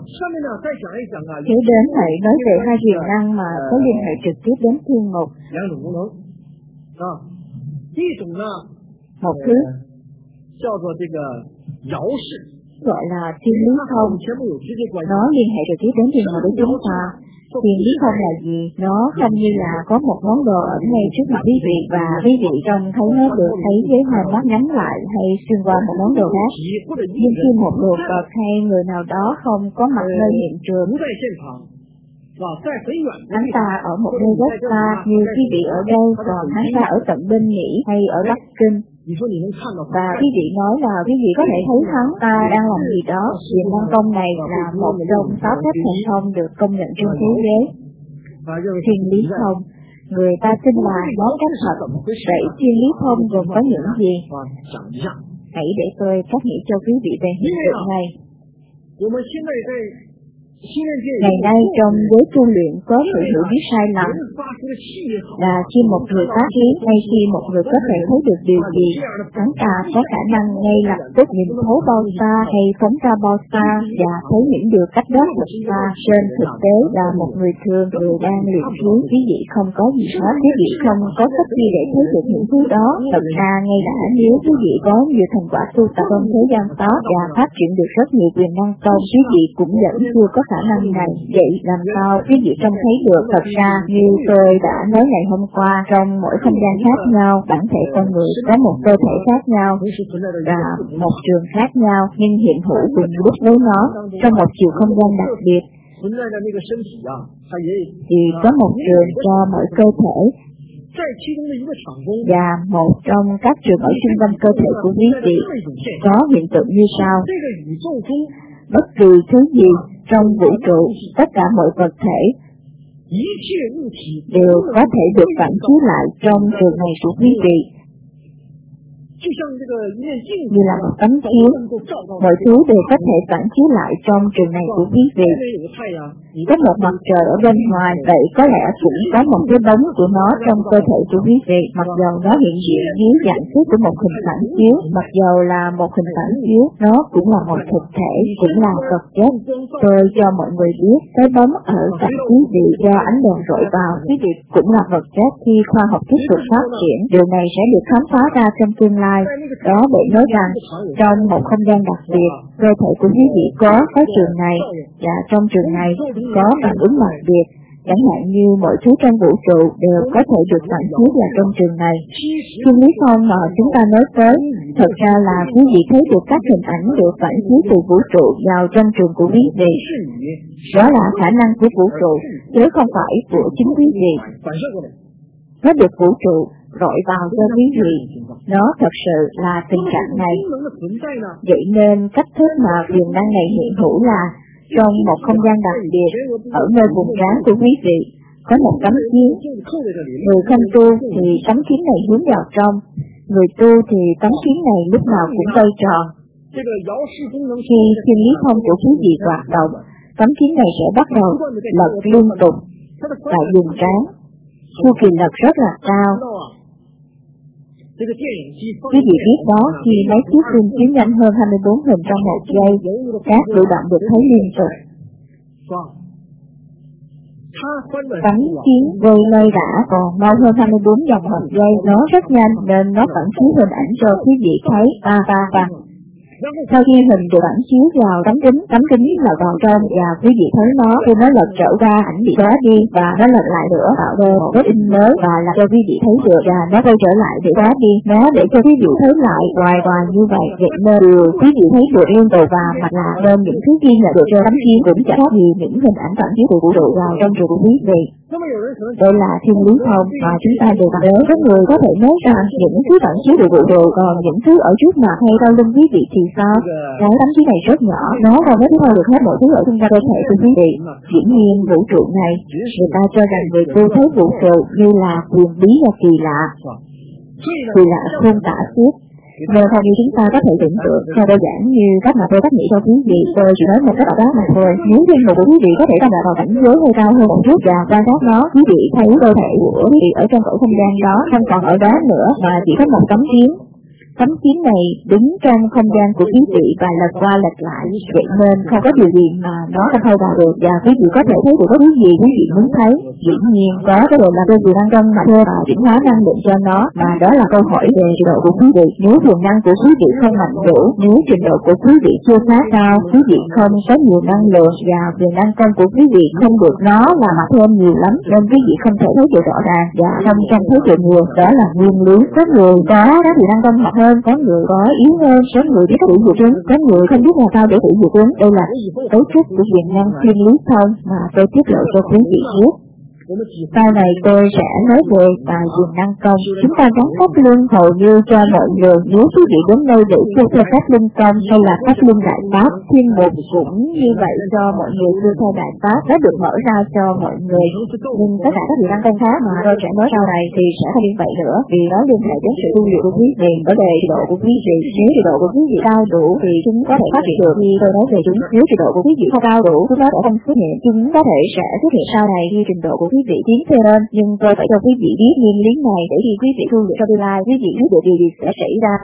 Kế đến hãy nói về hai quyền năng mà có liên hệ trực tiếp đến thiên ngục. Một thứ gọi là thiên lý thông, nó liên hệ trực tiếp đến thiên ngục của chúng ta. Thiên lý thông là gì? Nó không như là có một món đồ ở ngay trước mặt quý vị và quý vị trông thấy nó được thấy với hai mắt nhắm lại hay xuyên qua một món đồ khác. Nhưng khi một đồ vật hay người nào đó không có mặt nơi hiện trường, hắn ta ở một nơi rất xa như quý vị ở đây, còn hắn ta ở tận bên Mỹ hay ở Bắc Kinh. Và quý vị nói là quý vị có thể thấy hắn ta đang làm gì đó. Quyền năng công này là một trong 6 phép thần thông được công nhận trên thế giới. Thiên lý thông, người ta tin là nó cách thật. Vậy thiên lý thông gồm có những gì? Hãy để tôi phát nghĩa cho quý vị về hiện tượng này. Ngày nay trong giới tu luyện có sự hiểu biết sai lầm là khi một người phát ý hay khi một người có thể thấy được điều gì, hắn ta có khả năng ngay lập tức nhìn thấu bao xa hay phóng ra bao xa và thấy những điều cách đó thật xa. Trên thực tế là một người thường, người đang luyện khí, quý vị không có gì hết, quý vị không có cách gì để thấy được những thứ đó. Thật ra ngay đã nếu quý vị có nhiều thành quả tu tập trong thế gian đó và phát triển được rất nhiều quyền năng công, quý vị cũng vẫn chưa có khả năng này. Vậy làm sao quý vị trông thấy được? Thật ra như tôi đã nói ngày hôm qua, trong mỗi không gian khác nhau, bản thể con người có một cơ thể khác nhau và một trường khác nhau, nhưng hiện hữu cùng lúc với nó trong một chiều không gian đặc biệt. Thì có một trường cho mỗi cơ thể, và một trong các trường ở trung tâm cơ thể của quý vị có hiện tượng như sau. Bất kỳ thứ gì trong vũ trụ, tất cả mọi vật thể đều có thể được phản chiếu lại trong trường này của quý vị. Như là một tấm chiếu, mọi thứ đều có thể phản chiếu lại trong trường này của quý vị. Có một mặt trời ở bên ngoài, vậy có lẽ cũng có một cái bóng của nó trong cơ thể của quý vị, mặc dầu nó hiện diện dưới dạng thức của một hình phản chiếu, mặc dầu là một hình phản chiếu, nó cũng là một thực thể, cũng là vật chất. Tôi cho mọi người biết, cái bóng ở cạnh quý vị do ánh đèn rọi vào, quý vị cũng là vật chất. Khi khoa học tiếp tục phát triển, điều này sẽ được khám phá ra trong tương lai. Đó để nói rằng, trong một không gian đặc biệt, cơ thể của quý vị có trường này, và trong trường này có phản ứng đặc biệt, chẳng hạn như mọi thứ trong vũ trụ đều có thể được phản chiếu vào trong trường này. Thiên lý thông mà chúng ta nói tới, thật ra là quý vị thấy được các hình ảnh được phản chiếu từ vũ trụ vào trong trường của quý vị. Đó là khả năng của vũ trụ, chứ không phải của chính quý vị. Nó được vũ trụ rọi vào cho quý vị. Nó thật sự là tình trạng này. Vậy nên cách thức mà quyền năng này hiện hữu là trong một không gian đặc biệt, ở nơi vùng trán của quý vị, có một tấm chiếu. Người không tu thì tấm chiếu này hướng vào trong, người tu thì tấm chiếu này lúc nào cũng quay tròn. Khi thiên lý thông của quý vị hoạt động, tấm chiếu này sẽ bắt đầu lật liên tục tại vùng trán. Chu kỳ lật rất là cao. Quý vị biết đó, khi máy chiếu phim chiếu nhanh hơn 24 hình trong một giây, các cử động được thấy liên tục. Tấm chiếu vơi lơi đã còn mau hơn 24 vòng một giây, nó rất nhanh nên nó phản chiếu hình ảnh cho quý vị thấy ta. Sau khi hình được phản chiếu vào tấm kính lật vào trong và quý vị thấy nó, khi nó lật trở ra ảnh bị xóa đi và nó lật lại nữa tạo ra một vết in mới và làm cho quý vị thấy được, và nó quay trở lại để xóa đi, nó để cho quý vị thấy lại hoài như vậy. Vậy nên quý vị thấy được liên tục và mặt là nên những thứ ghi nhận được trên tấm chiếu cũng chẳng khác gì những hình ảnh phản chiếu từ vũ trụ vào trong trường của quý vị. Đây là thiên lý thông mà chúng ta đều biết. Các người có thể nói rằng những thứ phản chiếu từ vũ trụ, còn những thứ ở trước mặt hay sau lưng quý vị thì sao? Cái tấm chiếu này rất nhỏ, nó không có theo được hết mọi thứ ở xung quanh cơ thể của quý vị. Dĩ nhiên vũ trụ này, người ta cho rằng người tu thấy vũ trụ như là quyền bí và kỳ lạ không tả xiết. Nên theo như chúng ta có thể tưởng tượng, theo đơn giản như cách mà tôi cách nghĩ cho quý vị, tôi chỉ nói một cách đó mà thôi. Nếu thiên mục của quý vị có thể đạt vào cảnh giới hơi cao hơn một chút và quan sát nó, quý vị thấy cơ thể của quý vị ở trong cõi không gian đó không còn ở đó nữa mà chỉ có một tấm chiếu. Tấm chiếu này đứng trong không gian của quý vị và lật qua lật lại, vậy nên không có điều gì mà nó không thay đổi được, và quý vị có thể thấy được bất cứ gì quý vị muốn thấy. Dĩ nhiên có cái điều là tôi vừa đang mà thuê và chuyển hóa năng lượng cho nó, mà đó là câu hỏi về trình độ của quý vị. Nếu quyền năng của quý vị không mạnh đủ, nếu trình độ của quý vị chưa khá cao, quý vị không có nhiều năng lượng và quyền năng công của quý vị không được nó là mà thêm nhiều lắm, nên quý vị không thể thấy được rõ ràng và không trông thấy được nhiều. Đó là nguyên lý. Có người có các quyền năng công mạnh hơn, có người có yếu hơn, có người biết tự diệt chúng, có người không biết làm sao để tự diệt chúng. Đây là cấu trúc của quyền năng chuyên lý thông mà tôi tiết lộ cho quý vị biết. Sau này tôi sẽ nói về tài quyền năng công. Chúng ta gắn pháp luân hầu như cho mọi người. Nếu quý vị đến đây để tu theo pháp luân công hay là pháp luân đại pháp, chuyên mục cũng như vậy cho mọi người tu theo đại pháp, nó được mở ra cho mọi người. Nhưng tất cả các quyền năng công khác mà tôi sẽ nói sau này thì sẽ không như vậy nữa, vì nó liên hệ đến sự tu luyện của quý vị. Ở đề trình độ của quý vị, nếu trình độ của quý vị cao đủ thì chúng có thể phát triển được khi tôi nói về chúng. Nếu trình độ của quý vị không cao đủ, chúng nó sẽ không xuất hiện. Chúng có thể sẽ xuất hiện sau này khi trình độ của quý vị tiến lên, nhưng tôi phải cho quý vị biết nguyên lý này để khi quý vị tu luyện trong tương lai, quý vị biết được điều gì sẽ xảy ra.